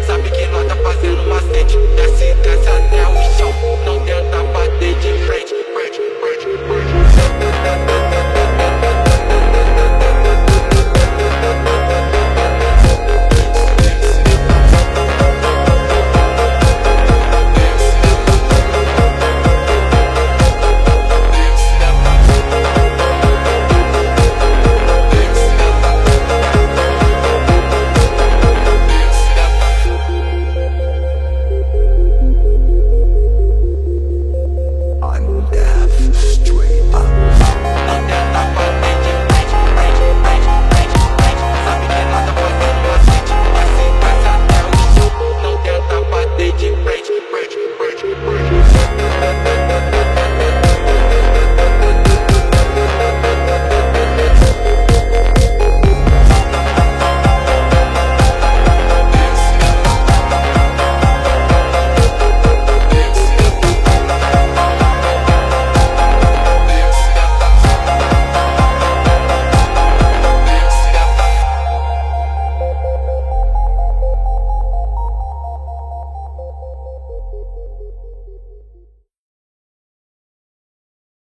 sabe que nós tá fazendo macete. Desce, desce até o chão, não tenta bater de frente, frente, frente, frente.